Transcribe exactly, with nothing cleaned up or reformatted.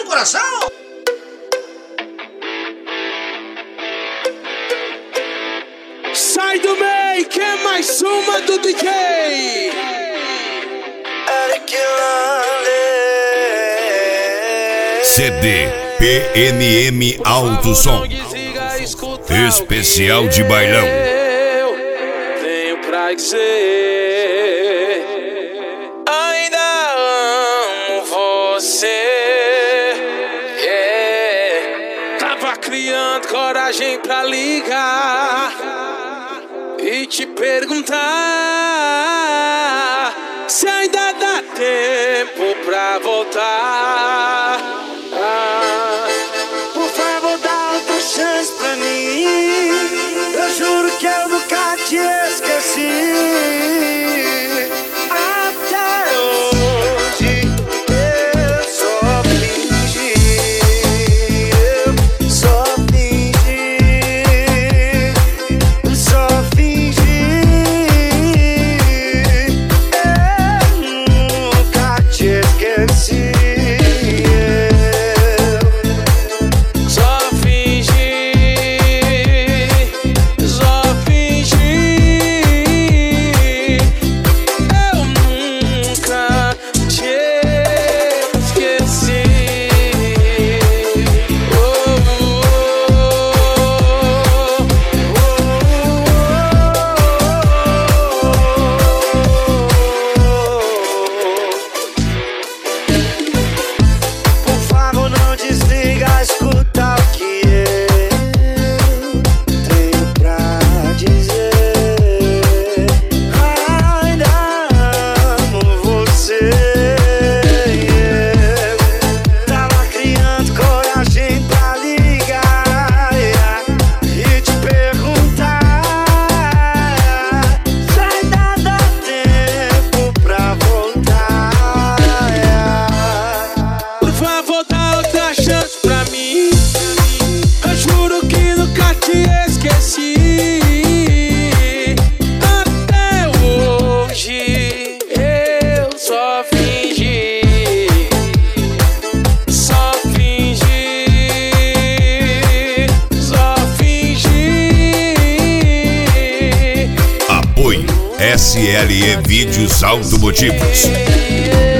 coração. Sai do meio, que é mais uma do D J. C D P N M Alto Som Especial de bailão. Eu tenho pra dizer, ainda amo você. Yeah. Tava criando coragem pra ligar e te perguntar se ainda dá tempo pra voltar. Ah, por favor, dá outra chance pra mim. Eu juro que eu nunca te esqueci. Até hoje eu só fingi, eu só fingi, só fingi. Eu nunca te esqueci. S L E Vídeos Automotivos.